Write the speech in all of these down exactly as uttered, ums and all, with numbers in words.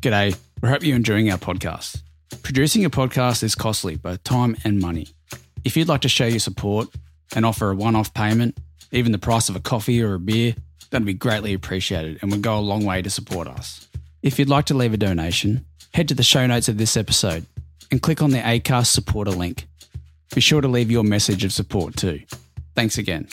G'day, we hope you're enjoying our podcast. Producing a podcast is costly, both time and money. If you'd like to show your support and offer a one-off payment, even the price of a coffee or a beer, that'd be greatly appreciated and would go a long way to support us. If you'd like to leave a donation, head to the show notes of this episode and click on the Acast supporter link. Be sure to leave your message of support too. Thanks again.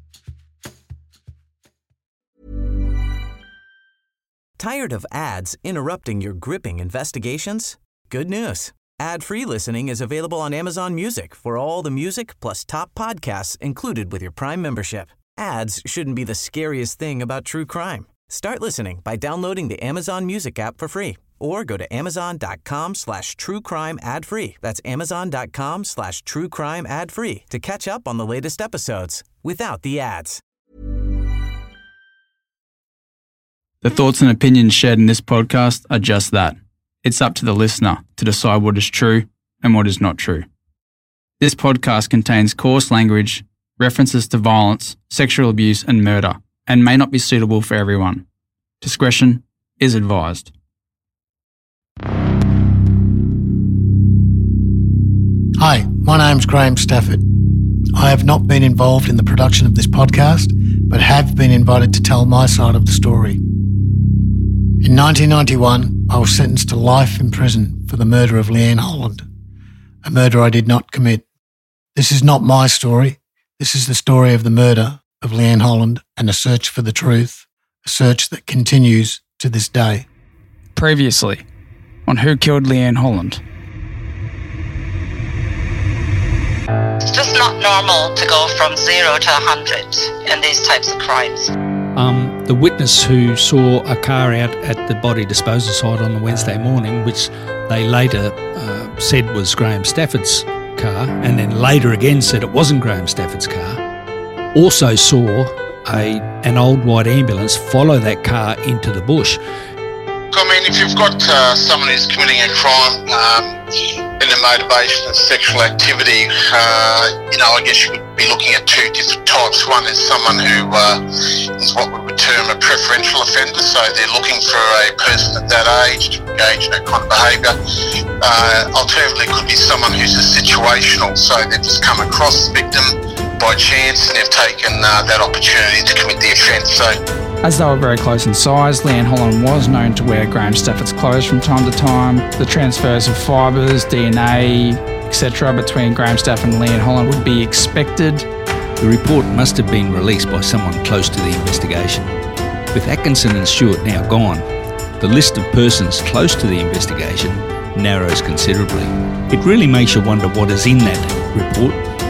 Tired of ads interrupting your gripping investigations? Good news. Ad-free listening is available on Amazon Music for all the music plus top podcasts included with your Prime membership. Ads shouldn't be the scariest thing about true crime. Start listening by downloading the Amazon Music app for free or go to amazon.com slash true crime ad free. That's amazon.com slash true crime ad free to catch up on the latest episodes without the ads. The thoughts and opinions shared in this podcast are just that. It's up to the listener to decide what is true and what is not true. This podcast contains coarse language, references to violence, sexual abuse and murder, and may not be suitable for everyone. Discretion is advised. Hi, my name's Graham Stafford. I have not been involved in the production of this podcast, but have been invited to tell my side of the story. In nineteen ninety-one, I was sentenced to life in prison for the murder of Leanne Holland, a murder I did not commit. This is not my story. This is the story of the murder of Leanne Holland and a search for the truth, a search that continues to this day. Previously, on Who Killed Leanne Holland. It's just not normal to go from zero to a hundred in these types of crimes. Um, the witness who saw a car out at the body disposal site on the Wednesday morning, which they later uh, said was Graham Stafford's car, and then later again said it wasn't Graham Stafford's car, also saw a an old white ambulance follow that car into the bush. I mean, if you've got uh, someone who's committing a crime um, and the motivation of sexual activity, uh, you know, I guess you would be looking at two different types. One is someone who uh, is what we would term a preferential offender, so they're looking for a person at that age to engage in that kind of behaviour. Uh, alternatively, it could be someone who's a situational, so they've just come across the victim by chance and they've taken uh, that opportunity to commit the offence. So. As they were very close in size, Leanne Holland was known to wear Graham Stafford's clothes from time to time. The transfers of fibres, D N A, et cetera between Graham Stafford and Leanne Holland would be expected. The report must have been released by someone close to the investigation. With Atkinson and Stewart now gone, the list of persons close to the investigation narrows considerably. It really makes you wonder what is in that report.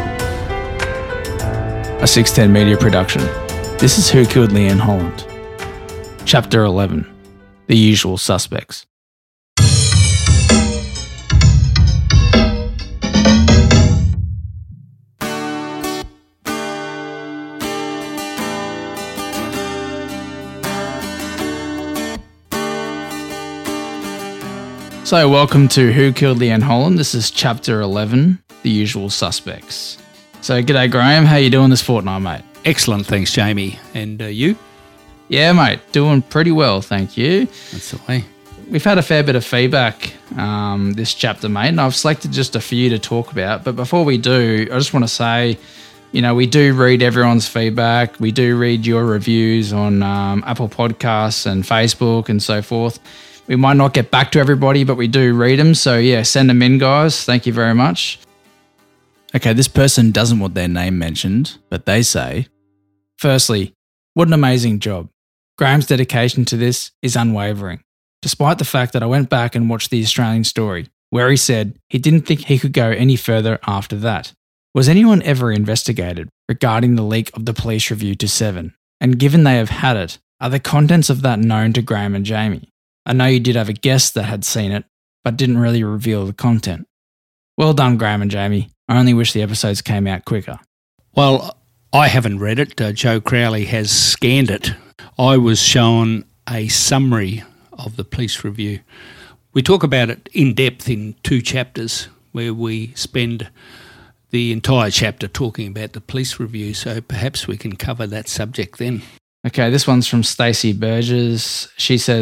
A six ten Media production. This is Who Killed Leanne Holland. Chapter eleven. The Usual Suspects. So, welcome to Who Killed Leanne Holland. This is Chapter eleven, The Usual Suspects. So, g'day Graham, how you doing this fortnight, mate? Excellent, thanks Jamie. And uh, you? Yeah, mate, doing pretty well, thank you. That's the way. We've had a fair bit of feedback um, this chapter, mate, and I've selected just a few to talk about. But before we do, I just want to say, you know, we do read everyone's feedback. We do read your reviews on um, Apple Podcasts and Facebook and so forth. We might not get back to everybody, but we do read them. So, yeah, send them in, guys. Thank you very much. Okay, this person doesn't want their name mentioned, but they say, firstly, what an amazing job. Graham's dedication to this is unwavering, despite the fact that I went back and watched the Australian Story, where he said he didn't think he could go any further after that. Was anyone ever investigated regarding the leak of the police review to Seven? And given they have had it, are the contents of that known to Graham and Jamie? I know you did have a guest that had seen it, but didn't really reveal the content. Well done, Graham and Jamie. I only wish the episodes came out quicker. Well, I haven't read it. Uh, Joe Crowley has scanned it. I was shown a summary of the police review. We talk about it in depth in two chapters where we spend the entire chapter talking about the police review, so perhaps we can cover that subject then. Okay, this one's from Stacey Burgess. She says,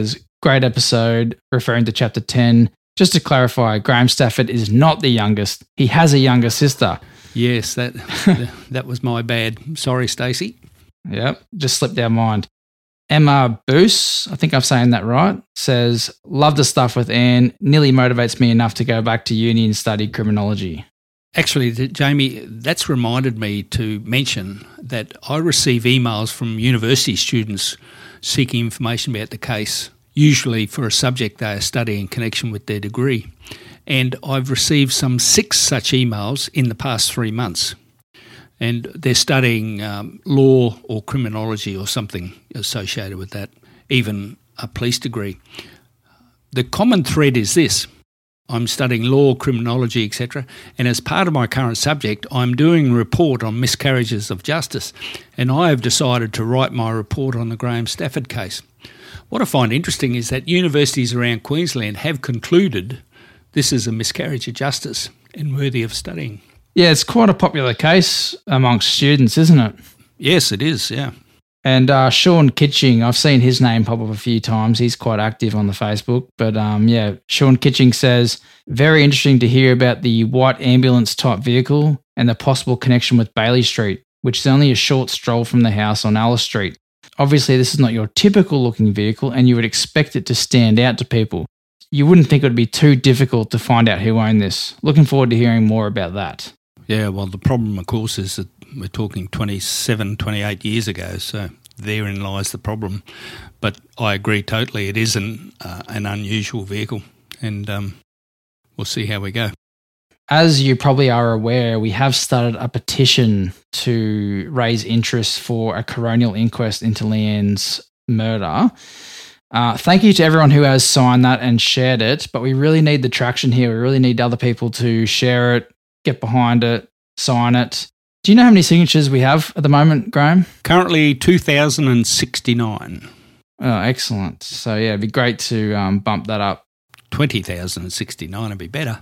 great episode referring to chapter ten. Just to clarify, Graham Stafford is not the youngest. He has a younger sister. Yes, that that was my bad. Sorry, Stacey. Yep, just slipped our mind. Emma Boos, I think I'm saying that right, says, love the stuff with Anne. Nearly motivates me enough to go back to uni and study criminology. Actually, Jamie, that's reminded me to mention that I receive emails from university students seeking information about the case, usually for a subject they are studying in connection with their degree. And I've received some six such emails in the past three months. And they're studying um, law or criminology or something associated with that, even a police degree. The common thread is this. I'm studying law, criminology, et cetera, and as part of my current subject, I'm doing a report on miscarriages of justice, and I have decided to write my report on the Graham Stafford case. What I find interesting is that universities around Queensland have concluded this is a miscarriage of justice and worthy of studying. Yeah, it's quite a popular case amongst students, isn't it? Yes, it is, yeah. And uh, Sean Kitching, I've seen his name pop up a few times. He's quite active on the Facebook. But um, yeah, Sean Kitching says, very interesting to hear about the white ambulance type vehicle and the possible connection with Bailey Street, which is only a short stroll from the house on Alice Street. Obviously, this is not your typical looking vehicle and you would expect it to stand out to people. You wouldn't think it would be too difficult to find out who owned this. Looking forward to hearing more about that. Yeah, well, the problem, of course, is that we're talking twenty-seven, twenty-eight years ago, so therein lies the problem. But I agree totally. It is an, uh, an unusual vehicle, and um, we'll see how we go. As you probably are aware, we have started a petition to raise interest for a coronial inquest into Leanne's murder. Uh, thank you to everyone who has signed that and shared it, but we really need the traction here. We really need other people to share it, get behind it, sign it. Do you know how many signatures we have at the moment, Graham? Currently two thousand sixty-nine. Oh, excellent. So, yeah, it'd be great to um, bump that up. twenty thousand sixty-nine would be better.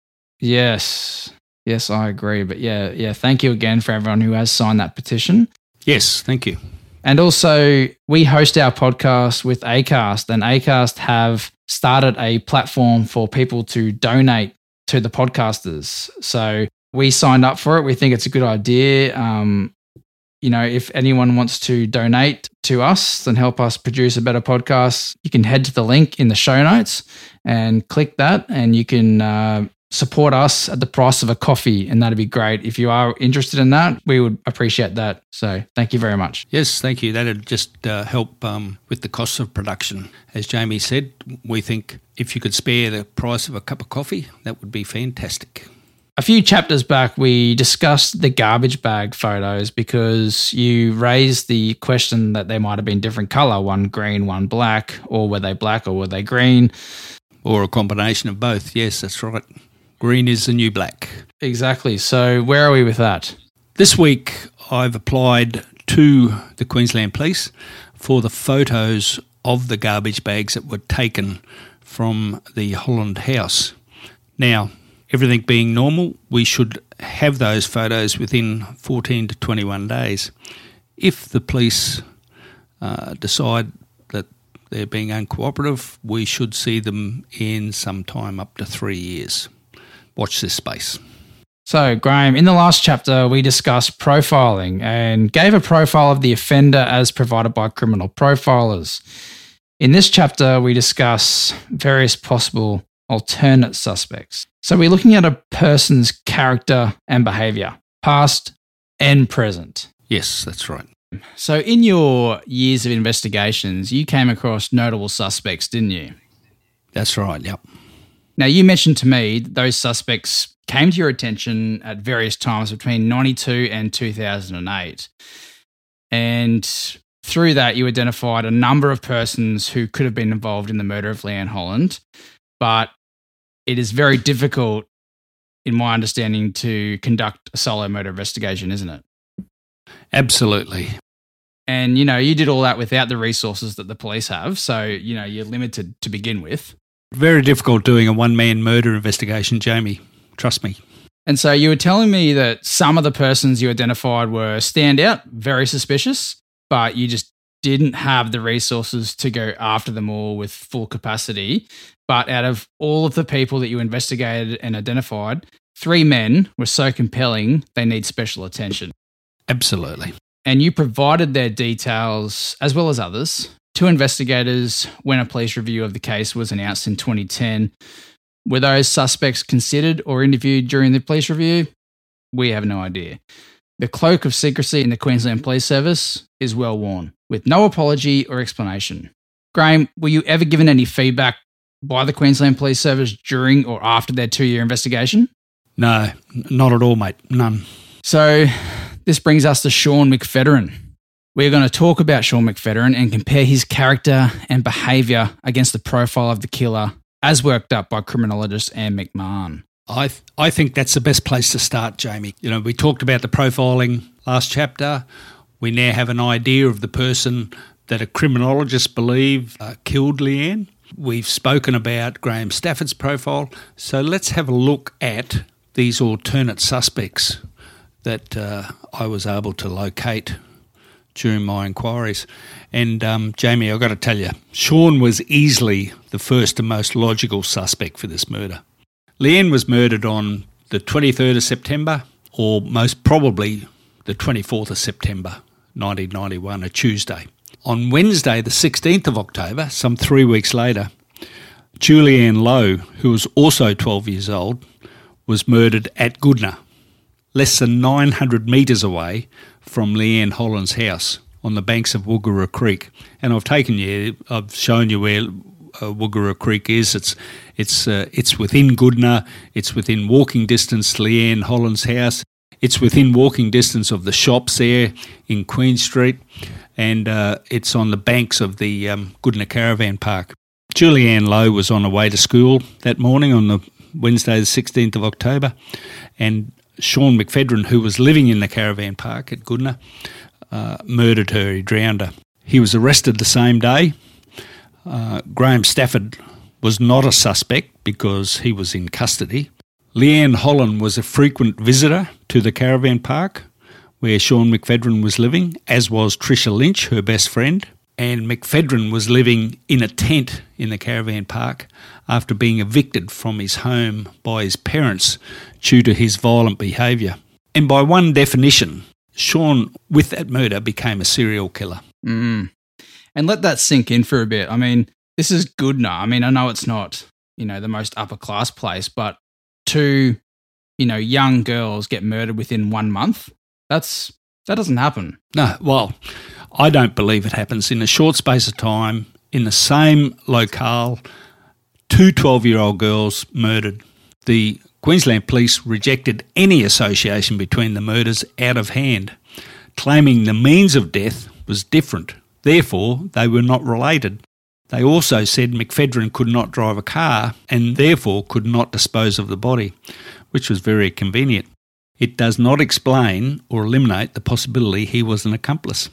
Yes. Yes, I agree. But, yeah, yeah, thank you again for everyone who has signed that petition. Yes, thank you. And also, we host our podcast with Acast, and Acast have started a platform for people to donate to the podcasters. So we signed up for it. We think it's a good idea. Um, you know, if anyone wants to donate to us and help us produce a better podcast, you can head to the link in the show notes and click that, and you can uh, support us at the price of a coffee, and that'd be great. If you are interested in that, we would appreciate that. So thank you very much. Yes, thank you. That'd just uh, help um, with the costs of production. As Jamie said, we think if you could spare the price of a cup of coffee, that would be fantastic. A few chapters back, we discussed the garbage bag photos because you raised the question that they might have been different colour, one green, one black, or were they black or were they green? Or a combination of both. Yes, that's right. Green is the new black. Exactly. So where are we with that? This week, I've applied to the Queensland Police for the photos of the garbage bags that were taken from the Holland house. Now, everything being normal, we should have those photos within fourteen to twenty-one days. If the police uh, decide that they're being uncooperative, we should see them in some time up to three years. Watch this space. So, Graham, in the last chapter, we discussed profiling and gave a profile of the offender as provided by criminal profilers. In this chapter, we discuss various possible alternate suspects. So we're looking at a person's character and behaviour, past and present. Yes, that's right. So in your years of investigations, you came across notable suspects, didn't you? That's right, yep. Now, you mentioned to me that those suspects came to your attention at various times between ninety-two and two thousand eight. And through that, you identified a number of persons who could have been involved in the murder of Leanne Holland. But it is very difficult, in my understanding, to conduct a solo murder investigation, isn't it? Absolutely. And, you know, you did all that without the resources that the police have. So, you know, you're limited to begin with. Very difficult doing a one-man murder investigation, Jamie. Trust me. And so you were telling me that some of the persons you identified were standout, very suspicious, but you just didn't have the resources to go after them all with full capacity. But out of all of the people that you investigated and identified, three men were so compelling they need special attention. Absolutely. And you provided their details, as well as others, to investigators when a police review of the case was announced in twenty ten. Were those suspects considered or interviewed during the police review? We have no idea. The cloak of secrecy in the Queensland Police Service is well worn, with no apology or explanation. Graham, were you ever given any feedback by the Queensland Police Service during or after their two-year investigation? No, not at all, mate. None. So this brings us to Sean McFedrin. We're going to talk about Sean McFedrin and compare his character and behaviour against the profile of the killer as worked up by criminologist Anne McMahon. I th- I think that's the best place to start, Jamie. You know, we talked about the profiling last chapter. We now have an idea of the person that a criminologist believe uh, killed Leanne. We've spoken about Graham Stafford's profile. So let's have a look at these alternate suspects that uh, I was able to locate during my inquiries. And um, Jamie, I've got to tell you, Sean was easily the first and most logical suspect for this murder. Leanne was murdered on the twenty-third of September, or most probably the twenty-fourth of September, nineteen ninety-one, a Tuesday. On Wednesday, the sixteenth of October, some three weeks later, Julianne Lowe, who was also twelve years old, was murdered at Goodna, less than nine hundred metres away from Leanne Holland's house on the banks of Woogera Creek. And I've taken you, I've shown you where uh, Woogera Creek is. It's it's uh, it's within Goodna. It's within walking distance to Leanne Holland's house. It's within walking distance of the shops there in Queen Street, and uh, it's on the banks of the um, Goodna Caravan Park. Julianne Lowe was on her way to school that morning on the Wednesday the sixteenth of October, and Sean McFedrin, who was living in the caravan park at Goodna, uh, murdered her. He drowned her. He was arrested the same day. Uh, Graham Stafford was not a suspect because he was in custody. Leanne Holland was a frequent visitor to the caravan park where Sean McFedrin was living, as was Tricia Lynch, her best friend. And McFedrin was living in a tent in the caravan park after being evicted from his home by his parents due to his violent behaviour. And by one definition, Sean, with that murder, became a serial killer. Mm. And let that sink in for a bit. I mean, this is Goodna. I mean, I know it's not, you know, the most upper class place, but two, you know, young girls get murdered within one month. That's that doesn't happen. No, well, I don't believe it happens. In a short space of time, in the same locale, two twelve-year-old girls murdered. The Queensland Police rejected any association between the murders out of hand, claiming the means of death was different. Therefore, they were not related. They also said McFedrin could not drive a car and therefore could not dispose of the body, which was very convenient. It does not explain or eliminate the possibility he was an accomplice.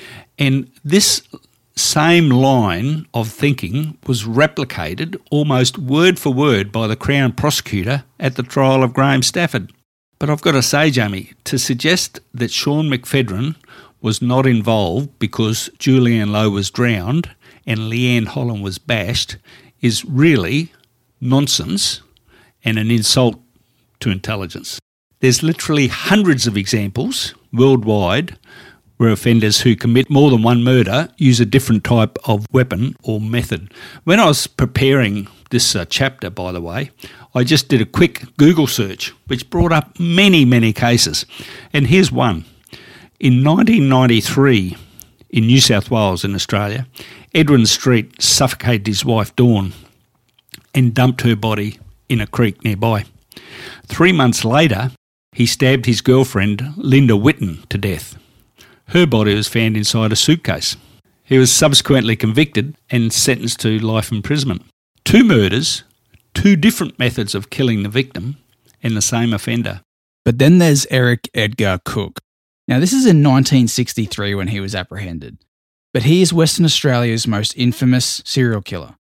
And this same line of thinking was replicated almost word for word by the Crown prosecutor at the trial of Graham Stafford. But I've got to say, Jamie, to suggest that Sean McFedrin was not involved because Julianne Lowe was drowned and Leanne Holland was bashed is really nonsense and an insult to intelligence. There's literally hundreds of examples worldwide where offenders who commit more than one murder use a different type of weapon or method. When I was preparing this uh, chapter, by the way, I just did a quick Google search, which brought up many, many cases. And here's one. In nineteen ninety-three, in New South Wales in Australia, Edwin Street suffocated his wife Dawn and dumped her body in a creek nearby. Three months later, he stabbed his girlfriend Linda Whitten to death. Her body was found inside a suitcase. He was subsequently convicted and sentenced to life imprisonment. Two murders, two different methods of killing the victim, and the same offender. But then there's Eric Edgar Cook. Now, this is in nineteen sixty-three when he was apprehended, but he is Western Australia's most infamous serial killer.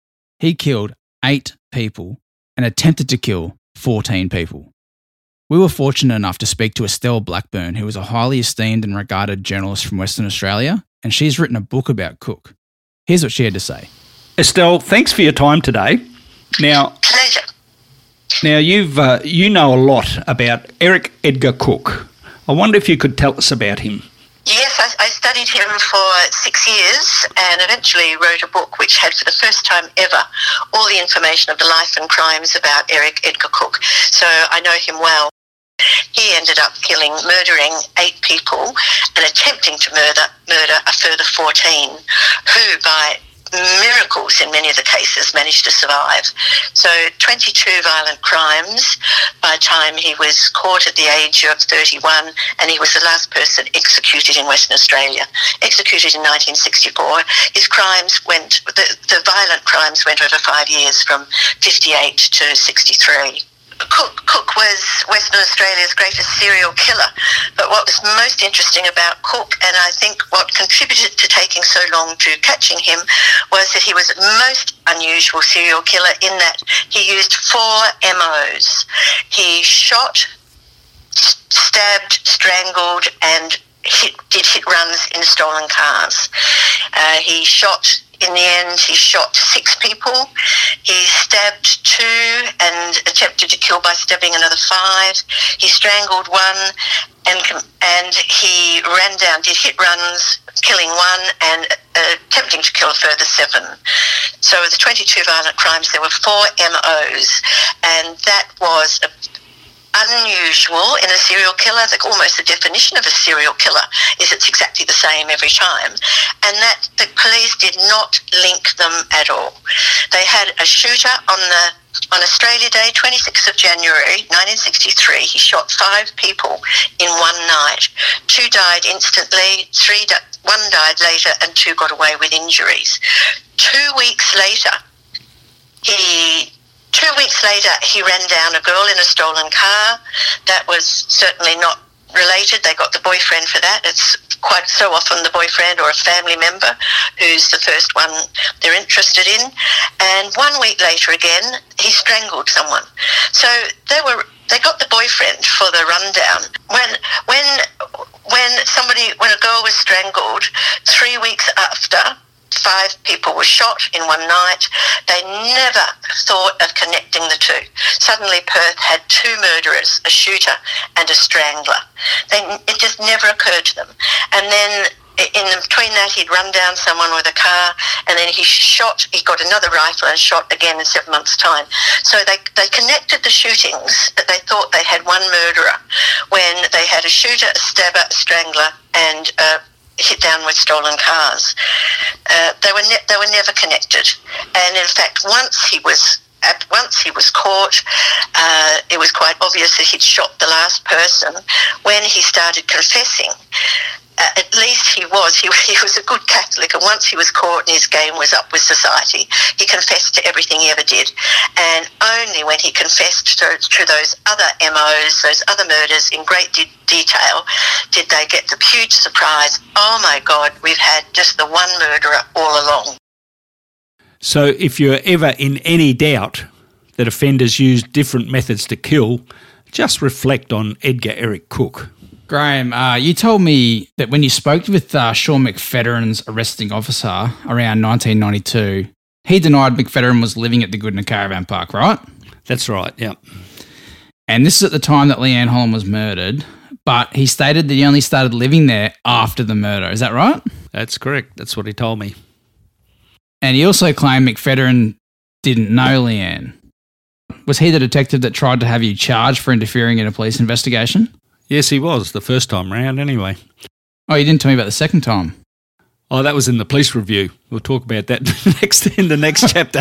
He killed eight people and attempted to kill fourteen people. We were fortunate enough to speak to Estelle Blackburn, who was a highly esteemed and regarded journalist from Western Australia and she's written a book about Cook. Here's what she had to say. Estelle, thanks for your time today. Now, Pleasure. now you've uh, you know a lot about Eric Edgar Cooke. I wonder if you could tell us about him. Yes, I, I studied him for six years and eventually wrote a book which had for the first time ever all the information of the life and crimes about Eric Edgar Cooke. So I know him well. He ended up killing, murdering eight people and attempting to murder, murder a further fourteen, who by miracles in many of the cases managed to survive. So twenty-two violent crimes by the time he was caught at the age of thirty-one, and he was the last person executed in Western Australia, executed in nineteen sixty-four. His crimes went, the, the violent crimes went over five years from fifty-eight to sixty-three. Cooke, Cooke was Western Australia's greatest serial killer, but what was most interesting about Cooke, and I think what contributed to taking so long to catching him, was that he was a most unusual serial killer in that he used four M Os. He shot, stabbed, strangled, and hit, did hit runs in stolen cars. Uh, he shot... In the end, he shot six people. He stabbed two and attempted to kill by stabbing another five. He strangled one and and he ran down, did hit runs, killing one and uh, attempting to kill a further seven. So of the twenty-two violent crimes, there were four M Os, and that was a unusual in a serial killer. Like almost the definition of a serial killer is it's exactly the same every time, and that the police did not link them at all. They had a shooter on the on Australia Day, twenty-sixth of January nineteen sixty-three. He shot five people in one night. Two died instantly, three di- one died later, and two got away with injuries. Two weeks later, he Two weeks later, he ran down a girl in a stolen car. That was certainly not related. They got the boyfriend for that. It's quite so often the boyfriend or a family member who's the first one they're interested in. And one week later again, he strangled someone. So they were they got the boyfriend for the rundown. When when when somebody when a girl was strangled, three weeks after, five people were shot in one night. They never thought of connecting the two. Suddenly Perth had two murderers, a shooter and a strangler. They, it just never occurred to them. And then in between that, he'd run down someone with a car, and then he shot, he got another rifle and shot again in seven months' time. So they, they connected the shootings that they thought they had one murderer when they had a shooter, a stabber, a strangler, and a hit down with stolen cars. Uh, they were ne- they were never connected, and in fact, once he was at once he was caught, uh, it was quite obvious that he'd shot the last person. When he started confessing, uh, at least he was he, he was a good Catholic, and once he was caught and his game was up with society, he confessed to everything he ever did. And only when he confessed to, to those other M Os, those other murders in great de- detail, did they get the huge surprise, oh my God, we've had just the one murderer all along. So if you're ever in any doubt that offenders use different methods to kill, just reflect on Edgar Eric Cooke. Graham, uh, you told me that when you spoke with uh, Sean McFederin's arresting officer around nineteen ninety-two, he denied McFederin was living at the Goodna Caravan Park, right? That's right, yeah. And this is at the time that Leanne Holland was murdered, but he stated that he only started living there after the murder. Is that right? That's correct. That's what he told me. And he also claimed McFederin didn't know Leanne. Was he the detective that tried to have you charged for interfering in a police investigation? Yes, he was, the first time round anyway. Oh, you didn't tell me about the second time. Oh, that was in the police review. We'll talk about that next in the next chapter.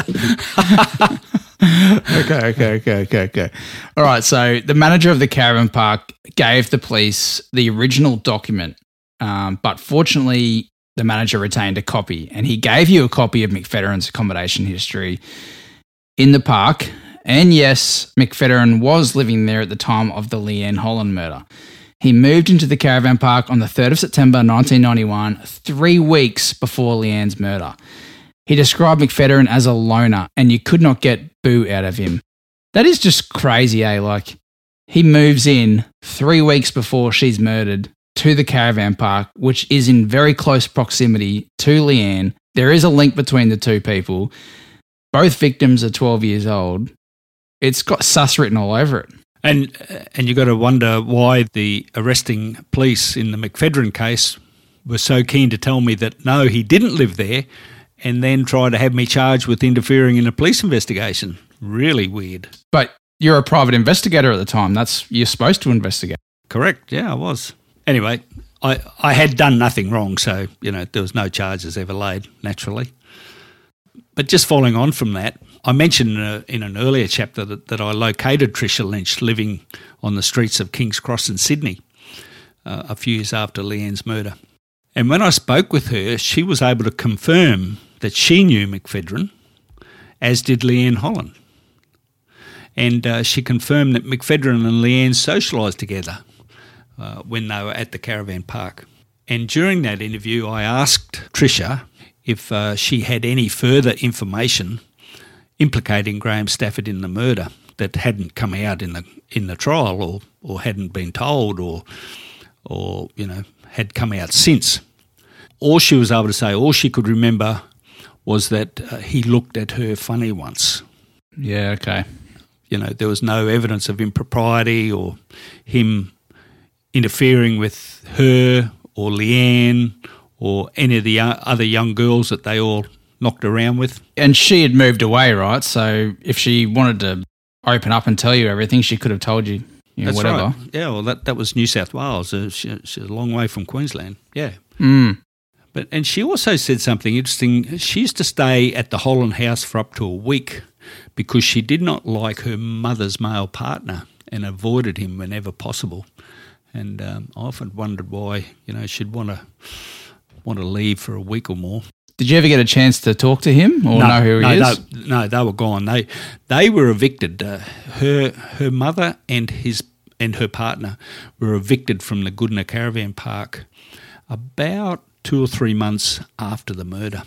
okay, okay, okay, okay, okay. All right, so the manager of the caravan park gave the police the original document, um, but fortunately the manager retained a copy, and he gave you a copy of McFederin's accommodation history in the park. And yes, McFederin was living there at the time of the Leanne Holland murder. He moved into the caravan park on the third of September nineteen ninety-one, three weeks before Leanne's murder. He described McFederin as a loner, and you could not get boo out of him. That is just crazy, eh? Like, he moves in three weeks before she's murdered to the caravan park, which is in very close proximity to Leanne. There is a link between the two people. Both victims are twelve years old. It's got sus written all over it. And and you got to wonder why the arresting police in the McPhedran case were so keen to tell me that, no, he didn't live there, and then try to have me charged with interfering in a police investigation. Really weird. But you're a private investigator at the time. That's you're supposed to investigate. Correct. Yeah, I was. Anyway, I, I had done nothing wrong, so, you know, there was no charges ever laid, naturally. But just following on from that, I mentioned in, a, in an earlier chapter that, that I located Tricia Lynch living on the streets of King's Cross in Sydney uh, a few years after Leanne's murder. And when I spoke with her, she was able to confirm that she knew McPhedran, as did Leanne Holland. And uh, she confirmed that McPhedran and Leanne socialised together uh, when they were at the caravan park. And during that interview, I asked Tricia if uh, she had any further information implicating Graham Stafford in the murder that hadn't come out in the in the trial, or or hadn't been told, or or you know had come out since. All she was able to say, all she could remember, was that uh, he looked at her funny once. Yeah, okay. You know, there was no evidence of impropriety or him interfering with her or Leanne or any of the other young girls that they all knocked around with. And she had moved away, right? So if she wanted to open up and tell you everything, she could have told you, you know, That's whatever. Right. Yeah, well, that, that was New South Wales. Uh, she, she's a long way from Queensland. Yeah. Mm. But and she also said something interesting. She used to stay at the Holland house for up to a week because she did not like her mother's male partner and avoided him whenever possible. And um, I often wondered why, you know, she'd want to want to leave for a week or more. Did you ever get a chance to talk to him or no, know who he no, is? No, no, they were gone. They they were evicted. Uh, her her mother and his and her partner were evicted from the Goodna Caravan Park about two or three months after the murder,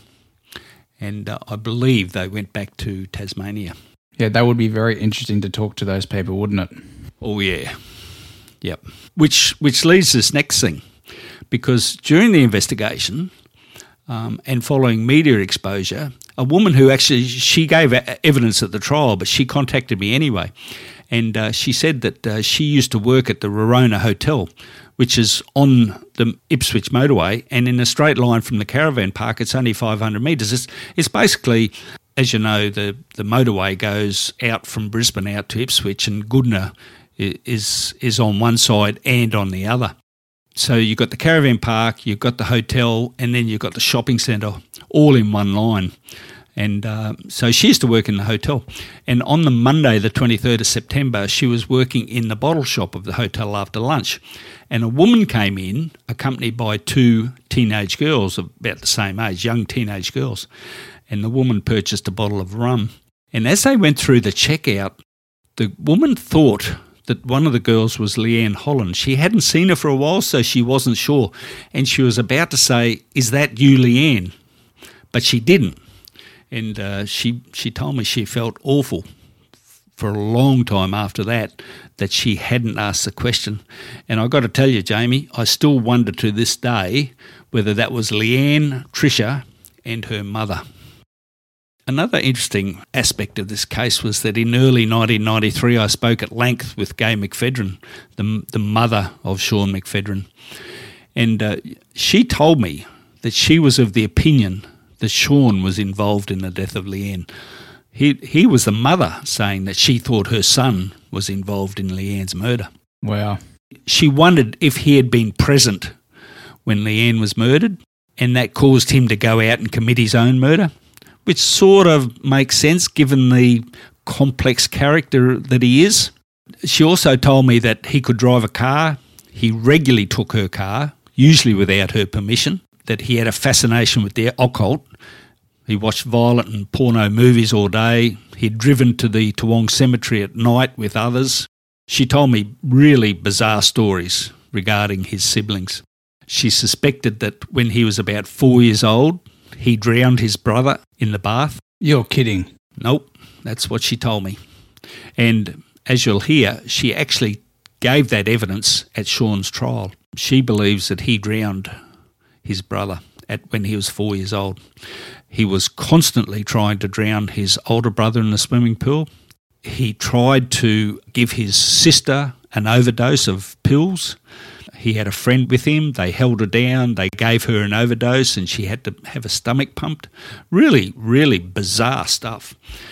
and uh, I believe they went back to Tasmania. Yeah, that would be very interesting to talk to those people, wouldn't it? Oh yeah, yep. Which which leads to this next thing, because during the investigation. Um, and following media exposure, a woman who actually, she gave evidence at the trial, but she contacted me anyway. And uh, she said that uh, she used to work at the Rorona Hotel, which is on the Ipswich motorway, and in a straight line from the caravan park, it's only five hundred metres. It's, it's basically, as you know, the, the motorway goes out from Brisbane out to Ipswich, and Goodna is is on one side and on the other. So you've got the caravan park, you've got the hotel, and then you've got the shopping centre all in one line. And uh, so she used to work in the hotel. And on the Monday, the twenty-third of September, she was working in the bottle shop of the hotel after lunch. And a woman came in, accompanied by two teenage girls of about the same age, young teenage girls. And the woman purchased a bottle of rum. And as they went through the checkout, the woman thought that one of the girls was Leanne Holland. She hadn't seen her for a while, so she wasn't sure. And she was about to say, "Is that you, Leanne?" But she didn't. And uh, she she told me she felt awful for a long time after that, that she hadn't asked the question. And I've got to tell you, Jamie, I still wonder to this day whether that was Leanne, Tricia, and her mother. Another interesting aspect of this case was that in early nineteen ninety-three, I spoke at length with Gay McPhedran, the, the mother of Sean McPhedran. And uh, she told me that she was of the opinion that Sean was involved in the death of Leanne. He, he was the mother saying that she thought her son was involved in Leanne's murder. Wow. She wondered if he had been present when Leanne was murdered, and that caused him to go out and commit his own murder, which sort of makes sense given the complex character that he is. She also told me that he could drive a car. He regularly took her car, usually without her permission, that he had a fascination with the occult. He watched violent and porno movies all day. He'd driven to the Toowong Cemetery at night with others. She told me really bizarre stories regarding his siblings. She suspected that when he was about four years old, he drowned his brother in the bath. You're kidding. Nope, that's what she told me. And as you'll hear, she actually gave that evidence at Sean's trial. she believes that he drowned his brother at when he was four years old. He was constantly trying to drown his older brother in the swimming pool. He tried to give his sister an overdose of pills. He had a friend with him. They held her down. They gave her an overdose and she had to have her stomach pumped. Really, really bizarre stuff.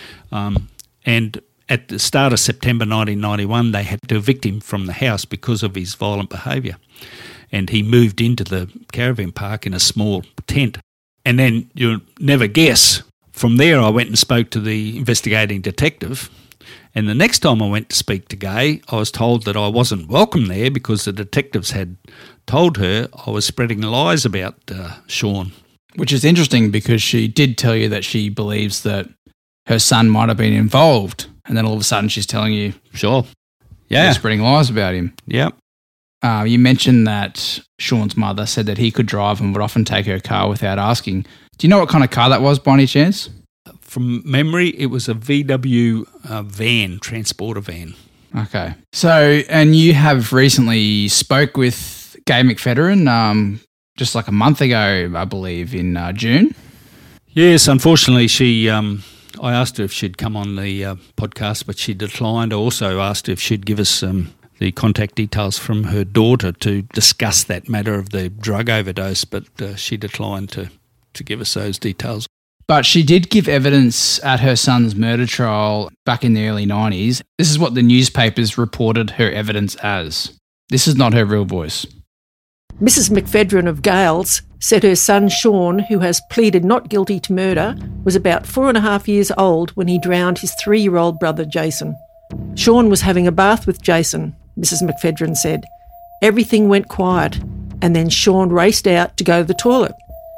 Um, and at the start of September nineteen ninety-one, they had to evict him from the house because of his violent behaviour. And he moved into the caravan park in a small tent. And then you'll never guess. From there, I went and spoke to the investigating detective. And the next time I went to speak to Gay, I was told that I wasn't welcome there because the detectives had told her I was spreading lies about uh, Sean. Which is interesting because she did tell you that she believes that her son might have been involved. And then all of a sudden she's telling you, sure, yeah, you're spreading lies about him. Yeah. Uh, you mentioned that Sean's mother said that he could drive and would often take her car without asking. Do you know what kind of car that was by any chance? From memory, it was a V W uh, van, transporter van. Okay. So, and you have recently spoke with Gay McFedrin um, just like a month ago, I believe, in uh, June. Yes, unfortunately, she. Um, I asked her if she'd come on the uh, podcast, but she declined. I also asked her if she'd give us um, the contact details from her daughter to discuss that matter of the drug overdose, but uh, she declined to, to give us those details. But she did give evidence at her son's murder trial back in the early nineties. This is what the newspapers reported her evidence as. This is not her real voice. Missus McFedrin of Gales said her son Sean, who has pleaded not guilty to murder, was about four and a half years old when he drowned his three-year-old brother Jason. Sean was having a bath with Jason, Missus McFedrin said. Everything went quiet, and then Sean raced out to go to the toilet.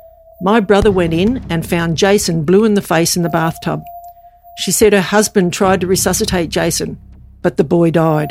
My brother went in and found Jason blue in the face in the bathtub. She said her husband tried to resuscitate Jason, but the boy died.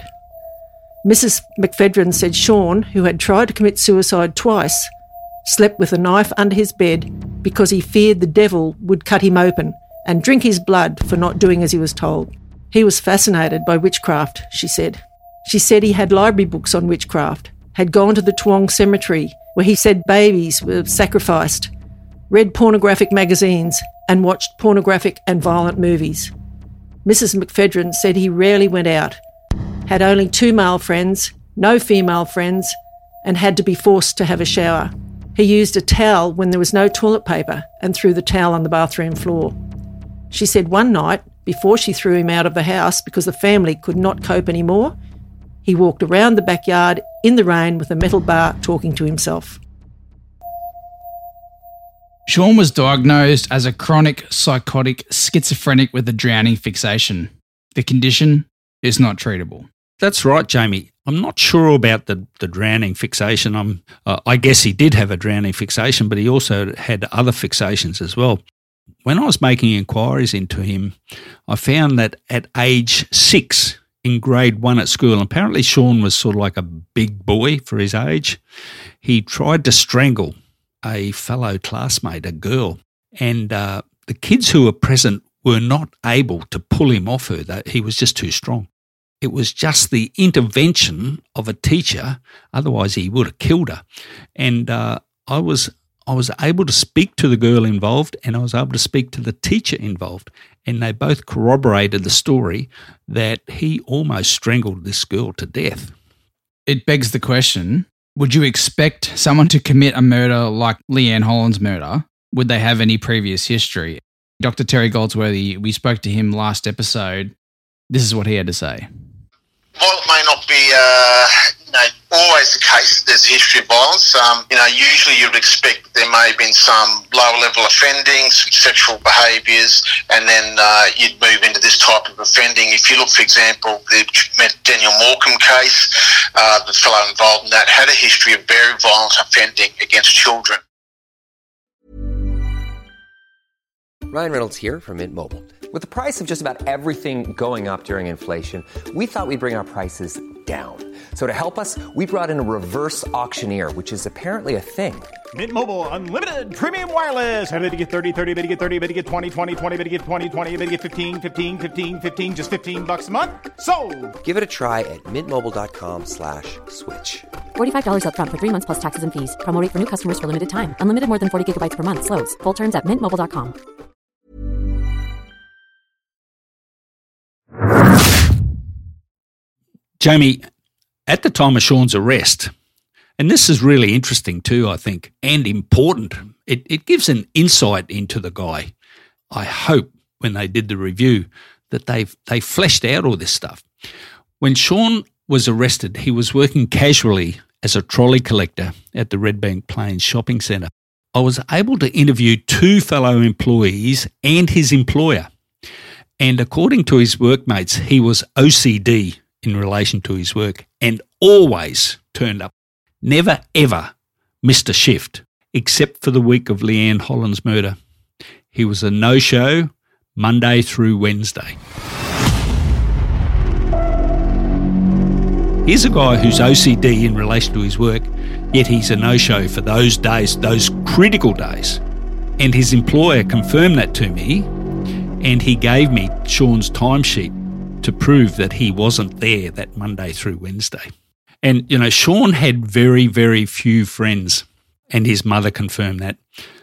Missus McFedrin said Sean, who had tried to commit suicide twice, slept with a knife under his bed because he feared the devil would cut him open and drink his blood for not doing as he was told. He was fascinated by witchcraft, she said. She said he had library books on witchcraft, had gone to the Toowong Cemetery where he said babies were sacrificed, read pornographic magazines and watched pornographic and violent movies. Missus McFedrin said he rarely went out, had only two male friends, no female friends, and had to be forced to have a shower. He used a towel when there was no toilet paper and threw the towel on the bathroom floor. She said one night, before she threw him out of the house because the family could not cope anymore, he walked around the backyard in the rain with a metal bar talking to himself. Sean was diagnosed as a chronic psychotic schizophrenic with a drowning fixation. The condition is not treatable. That's right, Jamie. I'm not sure about the, the drowning fixation. I'm, uh, I guess he did have a drowning fixation, but he also had other fixations as well. When I was making inquiries into him, I found that at age six, in grade one at school, and apparently Sean was sort of like a big boy for his age, he tried to strangle a fellow classmate, a girl, and uh, the kids who were present were not able to pull him off her. That he was just too strong. It was just the intervention of a teacher, otherwise he would have killed her. And uh, I was I was able to speak to the girl involved, and I was able to speak to the teacher involved, and they both corroborated the story that he almost strangled this girl to death. It begs the question, would you expect someone to commit a murder like Leanne Holland's murder? Would they have any previous history? Doctor Terry Goldsworthy, we spoke to him last episode. This is what he had to say. While it may not be uh, you know, always the case, there's a history of violence. Um, you know, usually you'd expect there may have been some lower level offending, some sexual behaviours, and then uh, you'd move into this type of offending. If you look, for example, the Daniel Morecambe case, uh, the fellow involved in that had a history of very violent offending against children. Ryan Reynolds here from Mint Mobile. With the price of just about everything going up during inflation, we thought we'd bring our prices down. So to help us, we brought in a reverse auctioneer, which is apparently a thing. Mint Mobile Unlimited Premium Wireless. How to get thirty, thirty, how to get thirty, how to get twenty, twenty, twenty, how to get twenty, twenty, how to get fifteen, fifteen, fifteen, fifteen, just fifteen bucks a month? Sold! Give it a try at mintmobile.com slash switch. forty-five dollars up front for three months plus taxes and fees. Promo rate for new customers for limited time. Unlimited more than forty gigabytes per month. Slows full terms at mint mobile dot com. Jamie, at the time of Sean's arrest, and this is really interesting too, I think, and important, it, it gives an insight into the guy. I hope when they did the review that they they fleshed out all this stuff. When Sean was arrested, he was working casually as a trolley collector at the Redbank Plains shopping centre. I was able to interview two fellow employees and his employer. And according to his workmates, he was O C D in relation to his work and always turned up. Never, ever missed a shift, except for the week of Leanne Holland's murder. He was a no-show Monday through Wednesday. Here's a guy who's O C D in relation to his work, yet he's a no-show for those days, those critical days. And his employer confirmed that to me, and he gave me Sean's timesheet to prove that he wasn't there that Monday through Wednesday. And, you know, Sean had very, very few friends, and his mother confirmed that.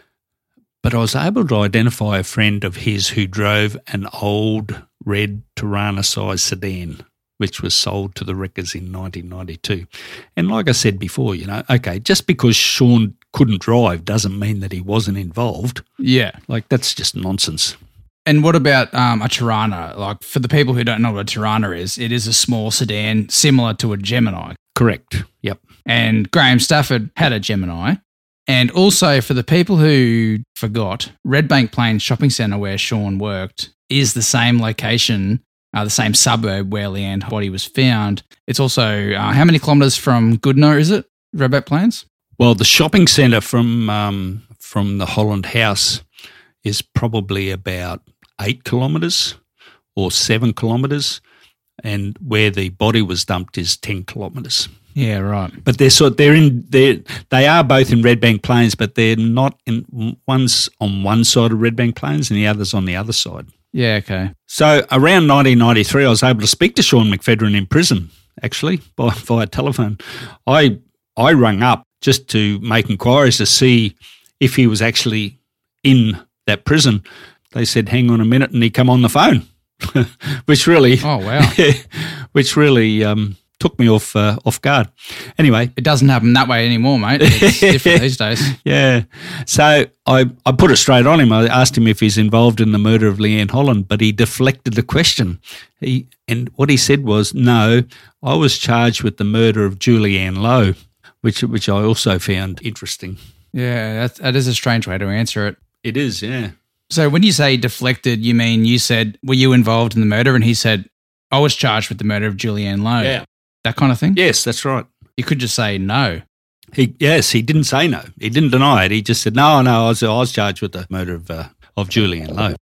But I was able to identify a friend of his who drove an old red Tirana-sized sedan, which was sold to the wreckers in nineteen ninety-two. And like I said before, you know, okay, just because Sean couldn't drive doesn't mean that he wasn't involved. Yeah. Like, that's just nonsense. And what about um, a Tirana? Like, for the people who don't know what a Tirana is, it is a small sedan similar to a Gemini. Correct. Yep. And Graham Stafford had a Gemini. And also, for the people who forgot, Redbank Plains Shopping Centre, where Sean worked, is the same location, uh, the same suburb where Leanne's body was found. It's also, uh, how many kilometres from Goodna is it, Redbank Plains? Well, the shopping centre from um, from the Holland house is probably about eight kilometres or seven kilometres, and where the body was dumped is ten kilometres. Yeah, right. But they're sort they're in they they are both in Redbank Plains, but they're not in one's on one side of Redbank Plains and the other's on the other side. Yeah, okay. So around nineteen ninety-three, I was able to speak to Sean McPhedran in prison, actually, by via telephone. I I rang up just to make inquiries to see if he was actually in that prison. They said, hang on a minute, and he come on the phone, which really, oh wow, which really um, took me off uh, off guard. Anyway, it doesn't happen that way anymore, mate. It's different these days. Yeah. So I, I put it straight on him. I asked him if he's involved in the murder of Leanne Holland, but he deflected the question. He and what he said was, no, I was charged with the murder of Julianne Lowe, which which I also found interesting. Yeah, that, that is a strange way to answer it. It is, yeah. So when you say deflected, you mean you said, were you involved in the murder? And he said, I was charged with the murder of Julianne Lowe. Yeah. That kind of thing? Yes, that's right. You could just say no. He Yes, he didn't say no. He didn't deny it. He just said, no, no, I was, I was charged with the murder of uh, of Julianne Lowe.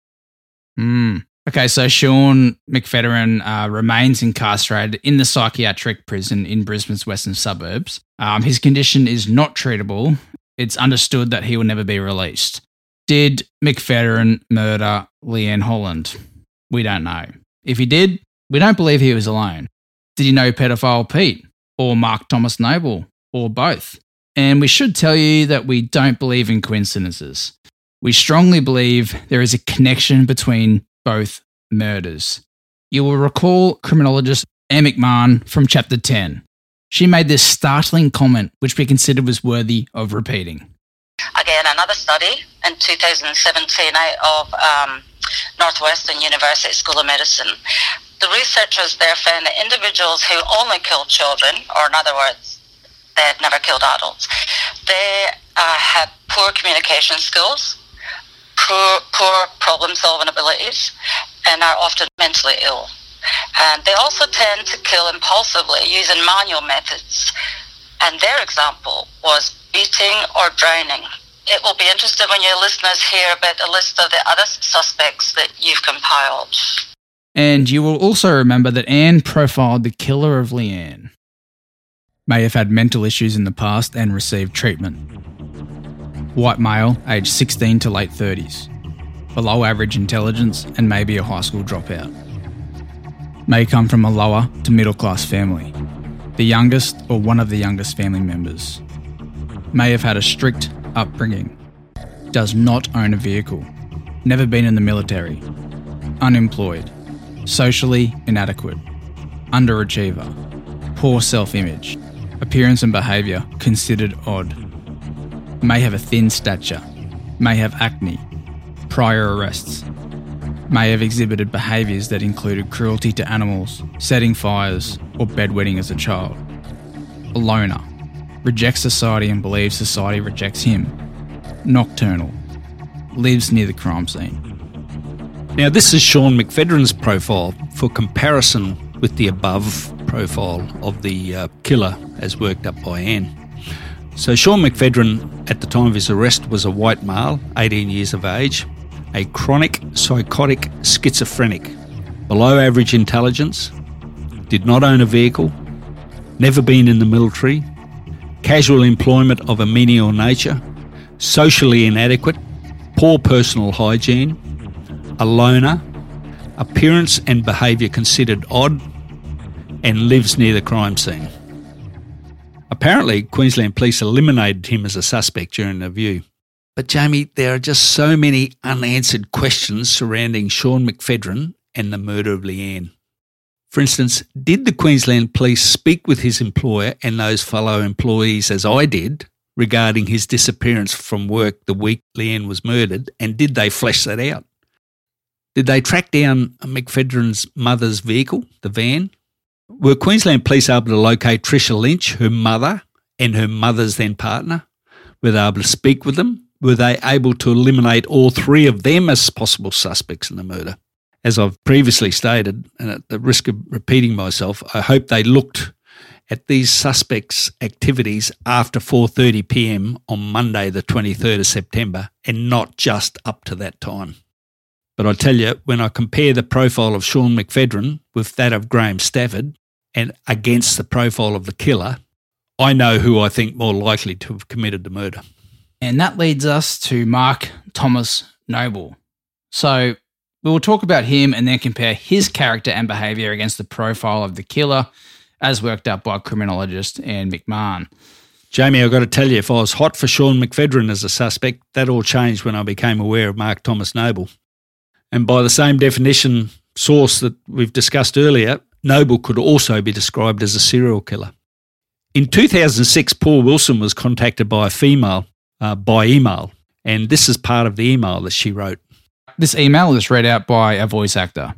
Mm. Okay, so Sean McPhedran uh, remains incarcerated in the psychiatric prison in Brisbane's western suburbs. Um, his condition is not treatable. It's understood that he will never be released. Did McPhedran murder Leanne Holland? We don't know. If he did, we don't believe he was alone. Did he know pedophile Pete or Mark Thomas Noble or both? And we should tell you that we don't believe in coincidences. We strongly believe there is a connection between both murders. You will recall criminologist Anne McMahon from Chapter ten. She made this startling comment, which we considered was worthy of repeating. Again, another study in two thousand seventeen out of um, Northwestern University School of Medicine. The researchers there found that individuals who only killed children, or in other words, they had never killed adults, they uh, had poor communication skills, poor, poor problem-solving abilities, and are often mentally ill. And they also tend to kill impulsively using manual methods. And their example was beating or drowning. It will be interesting when your listeners hear about a list of the other suspects that you've compiled. And you will also remember that Anne profiled the killer of Leanne. May have had mental issues in the past and received treatment. White male, aged sixteen to late thirties. Below average intelligence and maybe a high school dropout. May come from a lower to middle class family. The youngest or one of the youngest family members. May have had a strict upbringing. Does not own a vehicle. Never been in the military. Unemployed. Socially inadequate. Underachiever. Poor self-image. Appearance and behaviour considered odd. May have a thin stature. May have acne. Prior arrests. May have exhibited behaviours that included cruelty to animals, setting fires, or bedwetting as a child. A loner. Rejects society and believes society rejects him. Nocturnal. Lives near the crime scene. Now, this is Sean McPhedren's profile for comparison with the above profile of the uh, killer as worked up by Anne. So Sean McPhedren, at the time of his arrest, was a white male, eighteen years of age, a chronic psychotic schizophrenic, below average intelligence, did not own a vehicle, never been in the military, casual employment of a menial nature, socially inadequate, poor personal hygiene, a loner, appearance and behaviour considered odd, and lives near the crime scene. Apparently, Queensland Police eliminated him as a suspect during the review. But Jamie, there are just so many unanswered questions surrounding Sean McPhedren and the murder of Leanne. For instance, did the Queensland Police speak with his employer and those fellow employees, as I did, regarding his disappearance from work the week Leanne was murdered, and did they flesh that out? Did they track down McPhedren's mother's vehicle, the van? Were Queensland Police able to locate Tricia Lynch, her mother, and her mother's then partner? Were they able to speak with them? Were they able to eliminate all three of them as possible suspects in the murder? As I've previously stated, and at the risk of repeating myself, I hope they looked at these suspects' activities after four thirty p m on Monday the twenty-third of September and not just up to that time. But I tell you, when I compare the profile of Sean McPhedren with that of Graham Stafford and against the profile of the killer, I know who I think more likely to have committed the murder. And that leads us to Mark Thomas Noble. So we will talk about him and then compare his character and behaviour against the profile of the killer as worked up by criminologist Anne McMahon. Jamie, I've got to tell you, if I was hot for Sean McPhedren as a suspect, that all changed when I became aware of Mark Thomas Noble. And by the same definition source that we've discussed earlier, Noble could also be described as a serial killer. In two thousand six, Paul Wilson was contacted by a female uh, by email, and this is part of the email that she wrote. This email is read out by a voice actor.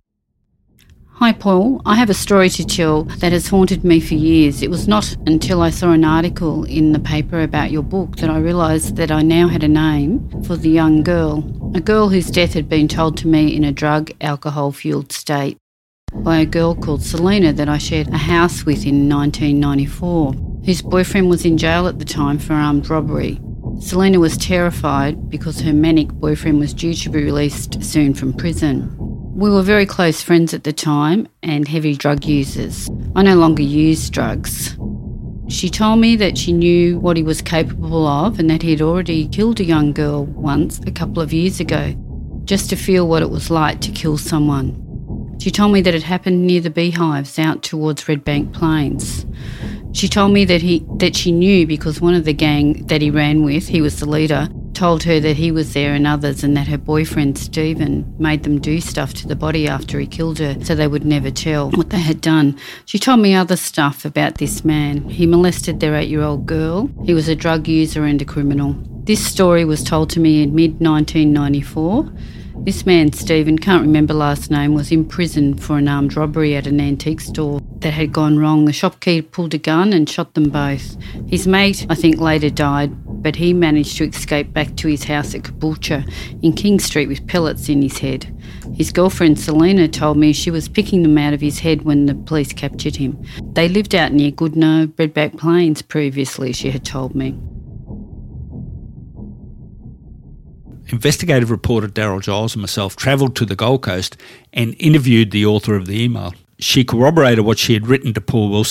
Hi Paul, I have a story to tell that has haunted me for years. It was not until I saw an article in the paper about your book that I realised that I now had a name for the young girl, a girl whose death had been told to me in a drug, alcohol-fuelled state by a girl called Selena that I shared a house with in nineteen ninety-four, whose boyfriend was in jail at the time for armed robbery. Selena was terrified because her manic boyfriend was due to be released soon from prison. We were very close friends at the time and heavy drug users. I no longer used drugs. She told me that she knew what he was capable of and that he had already killed a young girl once a couple of years ago, just to feel what it was like to kill someone. She told me that it happened near the beehives out towards Red Bank Plains. She told me that he that she knew because one of the gang that he ran with, he was the leader, told her that he was there and others, and that her boyfriend Stephen made them do stuff to the body after he killed her so they would never tell what they had done. She told me other stuff about this man. He molested their eight-year-old girl. He was a drug user and a criminal. This story was told to me in mid nineteen ninety-four. This man, Stephen, can't remember last name, was in prison for an armed robbery at an antique store that had gone wrong. The shopkeeper pulled a gun and shot them both. His mate, I think, later died, but he managed to escape back to his house at Caboolture in King Street with pellets in his head. His girlfriend Selena told me she was picking them out of his head when the police captured him. They lived out near Goodnow, Redback Plains previously, she had told me. Investigative reporter Daryl Giles and myself travelled to the Gold Coast and interviewed the author of the email. She corroborated what she had written to Paul Wilson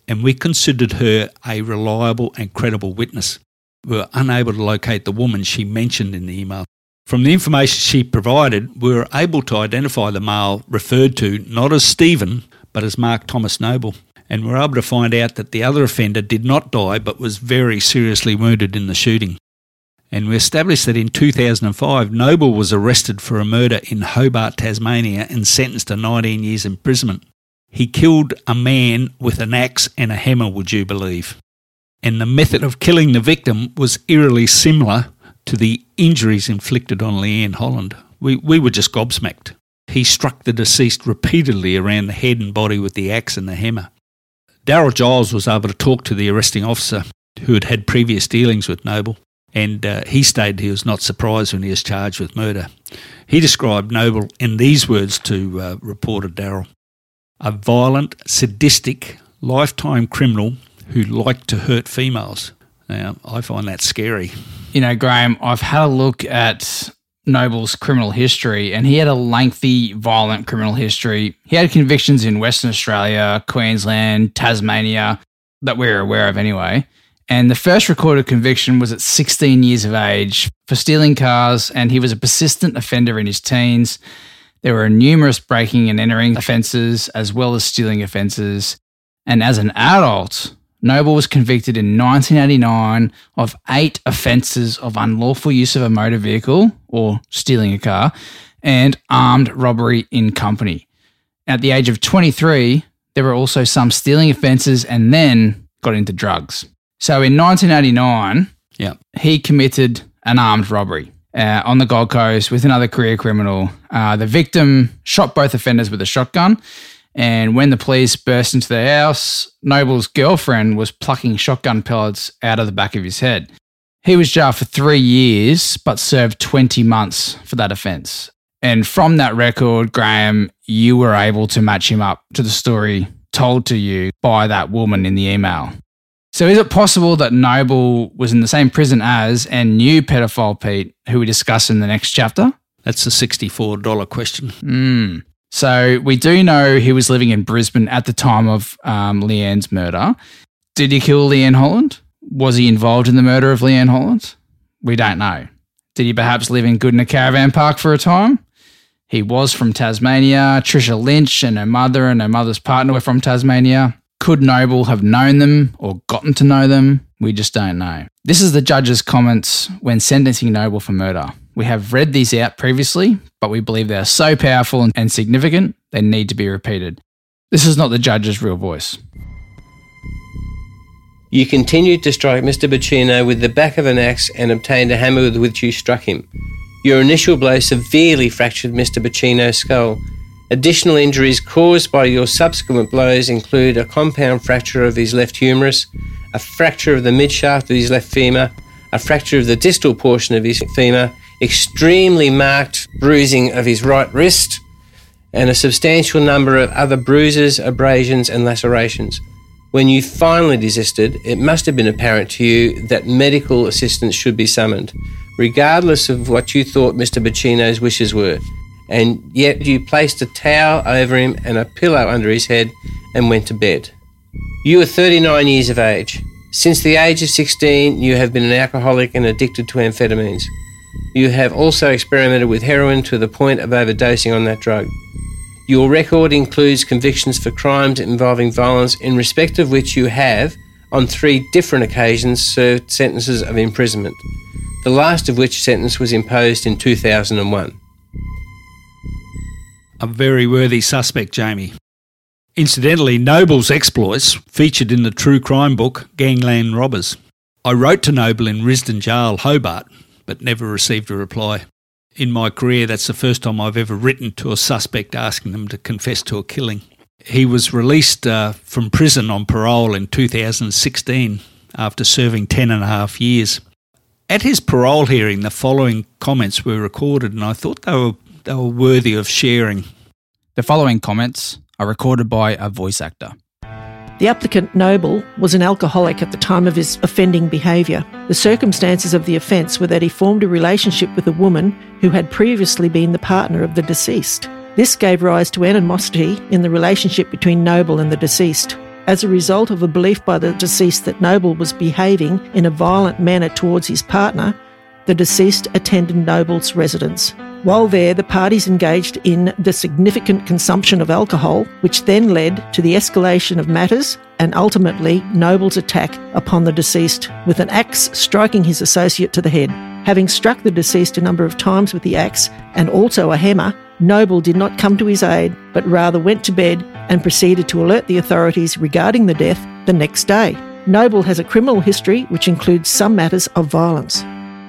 and we considered her a reliable and credible witness. We were unable to locate the woman she mentioned in the email. From the information she provided, we were able to identify the male referred to not as Stephen, but as Mark Thomas Noble. And we were able to find out that the other offender did not die, but was very seriously wounded in the shooting. And we established that in two thousand five, Noble was arrested for a murder in Hobart, Tasmania, and sentenced to nineteen years imprisonment. He killed a man with an axe and a hammer, would you believe? And the method of killing the victim was eerily similar to the injuries inflicted on Leanne Holland. We, we were just gobsmacked. He struck the deceased repeatedly around the head and body with the axe and the hammer. Daryl Giles was able to talk to the arresting officer who had had previous dealings with Noble, and uh, he stated he was not surprised when he was charged with murder. He described Noble in these words to uh, reporter Daryl: a violent, sadistic, lifetime criminal who liked to hurt females. Now, I find that scary. You know, Graham, I've had a look at Noble's criminal history, and he had a lengthy, violent criminal history. He had convictions in Western Australia, Queensland, Tasmania, that we're aware of anyway. And the first recorded conviction was at sixteen years of age for stealing cars, and he was a persistent offender in his teens. There were numerous breaking and entering offences as well as stealing offences. And as an adult, Noble was convicted in nineteen eighty-nine of eight offences of unlawful use of a motor vehicle, or stealing a car, and armed robbery in company. At the age of twenty-three, there were also some stealing offences and then got into drugs. So in nineteen eighty-nine, yeah. he committed an armed robbery uh, on the Gold Coast with another career criminal. Uh, the victim shot both offenders with a shotgun. And when the police burst into the house, Noble's girlfriend was plucking shotgun pellets out of the back of his head. He was jailed for three years, but served twenty months for that offence. And from that record, Graham, you were able to match him up to the story told to you by that woman in the email. So is it possible that Noble was in the same prison as and knew pedophile Pete, who we discuss in the next chapter? That's a sixty-four dollars question. Hmm. So we do know he was living in Brisbane at the time of um, Leanne's murder. Did he kill Leanne Holland? Was he involved in the murder of Leanne Holland? We don't know. Did he perhaps live in Goodna Caravan Park for a time? He was from Tasmania. Trisha Lynch and her mother and her mother's partner were from Tasmania. Could Noble have known them or gotten to know them? We just don't know. This is the judge's comments when sentencing Noble for murder. We have read these out previously, but we believe they are so powerful and significant, they need to be repeated. This is not the judge's real voice. You continued to strike Mister Bacino with the back of an axe and obtained a hammer with which you struck him. Your initial blow severely fractured Mister Bacino's skull. Additional injuries caused by your subsequent blows include a compound fracture of his left humerus, a fracture of the midshaft of his left femur, a fracture of the distal portion of his femur, extremely marked bruising of his right wrist, and a substantial number of other bruises, abrasions and lacerations. When you finally desisted, it must have been apparent to you that medical assistance should be summoned, regardless of what you thought Mister Bacino's wishes were, and yet you placed a towel over him and a pillow under his head and went to bed. You are thirty-nine years of age. Since the age of sixteen, you have been an alcoholic and addicted to amphetamines. You have also experimented with heroin to the point of overdosing on that drug. Your record includes convictions for crimes involving violence, in respect of which you have, on three different occasions, served sentences of imprisonment, the last of which sentence was imposed in two thousand one. A very worthy suspect, Jamie. Incidentally, Noble's exploits featured in the true crime book Gangland Robbers. I wrote to Noble in Risdon Jail, Hobart, but never received a reply. In my career, that's the first time I've ever written to a suspect asking them to confess to a killing. He was released uh, from prison on parole in two thousand sixteen after serving ten and a half years. At his parole hearing, the following comments were recorded, and I thought they were, they were worthy of sharing. The following comments are recorded by a voice actor. The applicant, Noble, was an alcoholic at the time of his offending behaviour. The circumstances of the offence were that he formed a relationship with a woman who had previously been the partner of the deceased. This gave rise to animosity in the relationship between Noble and the deceased. As a result of a belief by the deceased that Noble was behaving in a violent manner towards his partner, the deceased attended Noble's residence. While there, the parties engaged in the significant consumption of alcohol, which then led to the escalation of matters and ultimately Noble's attack upon the deceased with an axe striking his associate to the head. Having struck the deceased a number of times with the axe and also a hammer, Noble did not come to his aid, but rather went to bed and proceeded to alert the authorities regarding the death the next day. Noble has a criminal history which includes some matters of violence.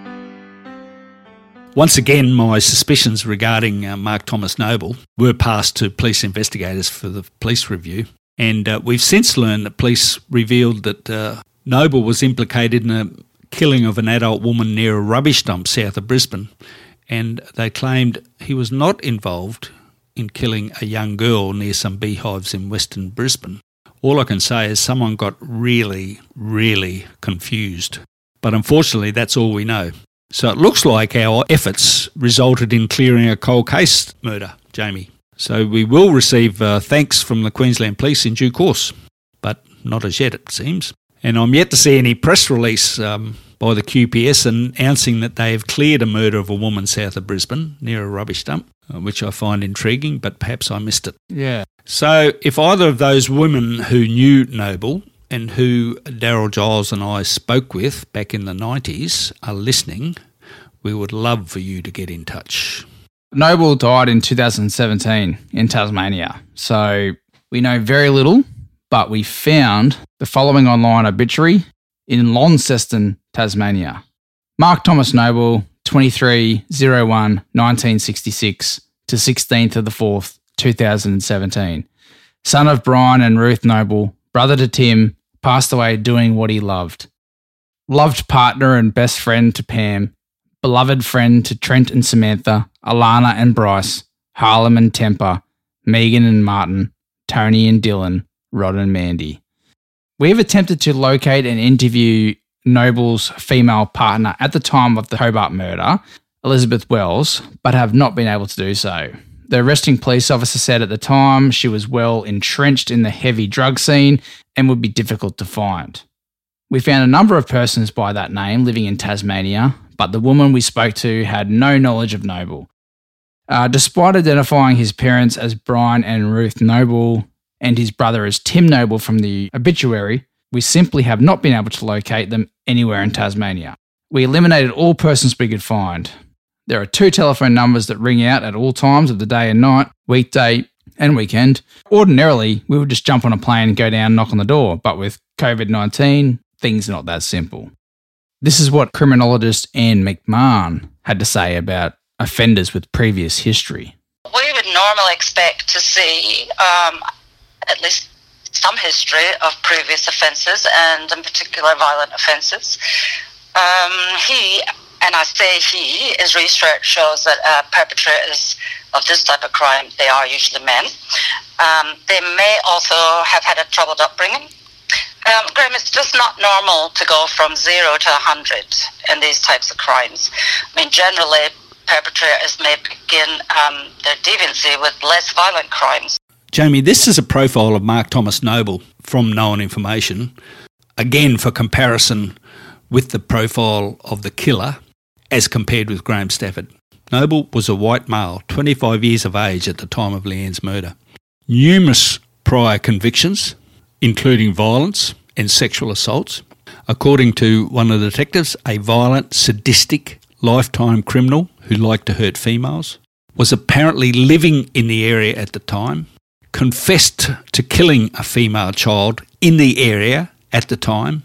Once again, my suspicions regarding uh, Mark Thomas Noble were passed to police investigators for the police review, and uh, we've since learned that police revealed that uh, Noble was implicated in a killing of an adult woman near a rubbish dump south of Brisbane, and they claimed he was not involved in killing a young girl near some beehives in western Brisbane. All I can say is someone got really, really confused. But unfortunately, that's all we know. So it looks like our efforts resulted in clearing a cold case murder, Jamie. So we will receive uh, thanks from the Queensland Police in due course, but not as yet, it seems. And I'm yet to see any press release um, by the Q P S announcing that they have cleared a murder of a woman south of Brisbane near a rubbish dump, uh, which I find intriguing, but perhaps I missed it. Yeah. So if either of those women who knew Noble and who Daryl Giles and I spoke with back in the nineties are listening, we would love for you to get in touch. Noble died in two thousand seventeen in Tasmania, so we know very little, but we found the following online obituary in Launceston, Tasmania. Mark Thomas Noble, twenty-three oh one nineteen sixty-six to sixteenth of the fourth, two thousand seventeen. Son of Brian and Ruth Noble, brother to Tim, passed away doing what he loved. Loved partner and best friend to Pam, beloved friend to Trent and Samantha, Alana and Bryce, Harlem and Temper, Megan and Martin, Tony and Dylan, Rod and Mandy. We have attempted to locate and interview Noble's female partner at the time of the Hobart murder, Elizabeth Wells, but have not been able to do so. The arresting police officer said at the time she was well entrenched in the heavy drug scene and would be difficult to find. We found a number of persons by that name living in Tasmania, but the woman we spoke to had no knowledge of Noble. Uh, despite identifying his parents as Brian and Ruth Noble and his brother as Tim Noble from the obituary, we simply have not been able to locate them anywhere in Tasmania. We eliminated all persons we could find. There are two telephone numbers that ring out at all times of the day and night, weekday and weekend. Ordinarily, we would just jump on a plane and go down and knock on the door, but with covid nineteen, things are not that simple. This is what criminologist Anne McMahon had to say about offenders with previous history. We would normally expect to see um, at least some history of previous offences, and in particular violent offences. Um, he, and I say he, his research shows that uh, perpetrators of this type of crime, they are usually men. Um, they may also have had a troubled upbringing. Um, Graham, it's just not normal to go from zero to one hundred in these types of crimes. I mean, generally, perpetrators may begin um, their deviancy with less violent crimes. Jamie, this is a profile of Mark Thomas Noble from Known Information, again for comparison with the profile of the killer as compared with Graham Stafford. Noble was a white male, twenty-five years of age at the time of Leanne's murder. Numerous prior convictions, including violence and sexual assaults. According to one of the detectives, a violent, sadistic, lifetime criminal who liked to hurt females, was apparently living in the area at the time, confessed to killing a female child in the area at the time,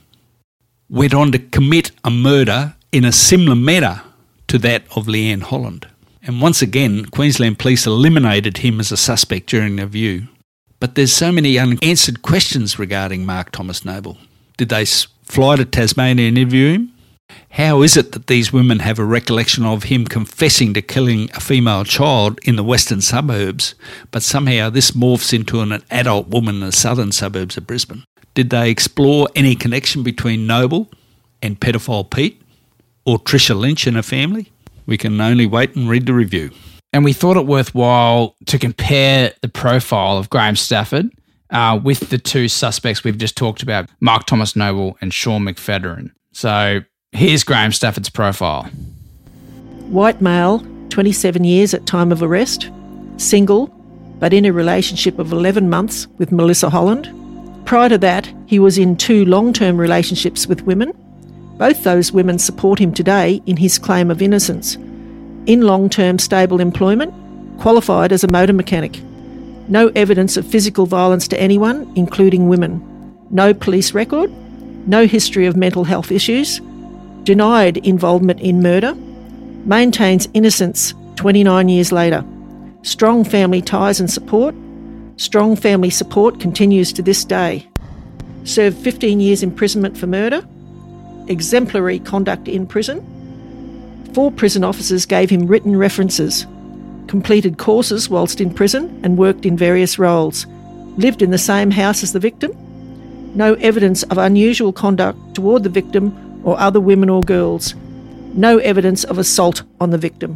went on to commit a murder in a similar manner to that of Leanne Holland. And once again, Queensland Police eliminated him as a suspect during their review. But there's so many unanswered questions regarding Mark Thomas Noble. Did they fly to Tasmania and interview him? How is it that these women have a recollection of him confessing to killing a female child in the western suburbs, but somehow this morphs into an adult woman in the southern suburbs of Brisbane? Did they explore any connection between Noble and pedophile Pete or Tricia Lynch and her family? We can only wait and read the review. And we thought it worthwhile to compare the profile of Graham Stafford uh, with the two suspects we've just talked about, Mark Thomas Noble and Sean McFedrin. So here's Graham Stafford's profile. White male, twenty-seven years at time of arrest, single, but in a relationship of eleven months with Melissa Holland. Prior to that, he was in two long-term relationships with women. Both those women support him today in his claim of innocence. In long-term stable employment, qualified as a motor mechanic. No evidence of physical violence to anyone, including women. No police record. No history of mental health issues. Denied involvement in murder. Maintains innocence twenty-nine years later. Strong family ties and support. Strong family support continues to this day. Served fifteen years imprisonment for murder. Exemplary conduct in prison. Four prison officers gave him written references. Completed courses whilst in prison and worked in various roles. Lived in the same house as the victim. No evidence of unusual conduct toward the victim or other women or girls. No evidence of assault on the victim.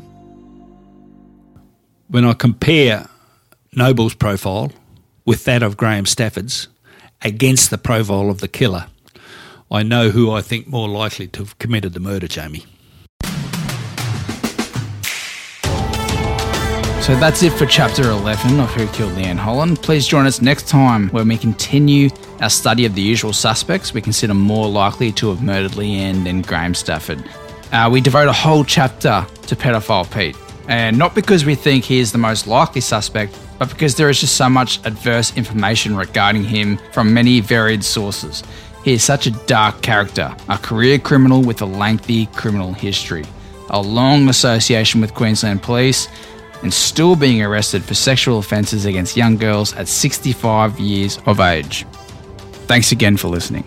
When I compare Noble's profile with that of Graham Stafford's against the profile of the killer, I know who I think more likely to have committed the murder, Jamie. So that's it for Chapter eleven of Who Killed Leanne Holland. Please join us next time when we continue our study of the usual suspects we consider more likely to have murdered Leanne than Graham Stafford. Uh, we devote a whole chapter to pedophile Pete. And not because we think he is the most likely suspect, but because there is just so much adverse information regarding him from many varied sources. He is such a dark character, a career criminal with a lengthy criminal history, a long association with Queensland Police, and still being arrested for sexual offences against young girls at sixty-five years of age. Thanks again for listening.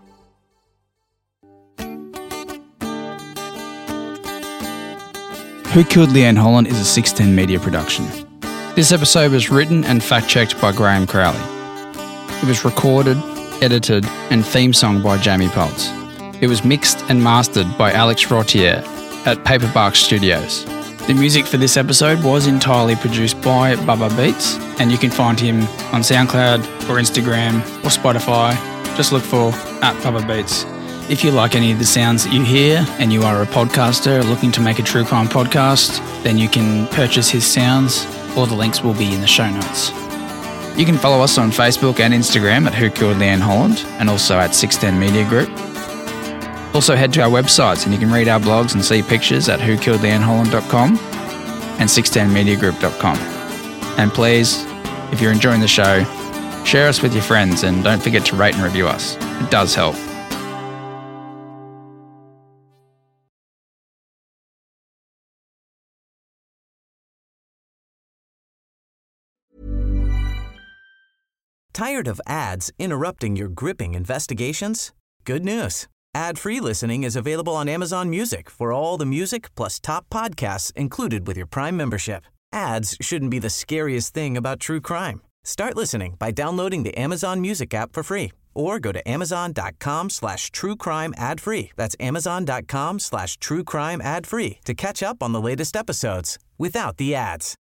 Who Killed Leanne Holland is a six ten Media production. This episode was written and fact-checked by Graham Crowley. It was recorded, edited and theme song by Jamie Pultz. It was mixed and mastered by Alex Rottier at Paperbark Studios. The music for this episode was entirely produced by Bubba Beats, and you can find him on SoundCloud or Instagram or Spotify. Just look for at Bubba Beats. If you like any of the sounds that you hear and you are a podcaster looking to make a true crime podcast, then you can purchase his sounds. All the links will be in the show notes. You can follow us on Facebook and Instagram at Who Killed Leanne Holland and also at six ten Media Group. Also head to our websites and you can read our blogs and see pictures at who killed leanne holland dot com and six ten media group dot com. And please, if you're enjoying the show, share us with your friends and don't forget to rate and review us. It does help. Tired of ads interrupting your gripping investigations? Good news. Ad-free listening is available on Amazon Music for all the music plus top podcasts included with your Prime membership. Ads shouldn't be the scariest thing about true crime. Start listening by downloading the Amazon Music app for free or go to amazon.com slash true crime ad free. That's amazon.com slash true crime ad free to catch up on the latest episodes without the ads.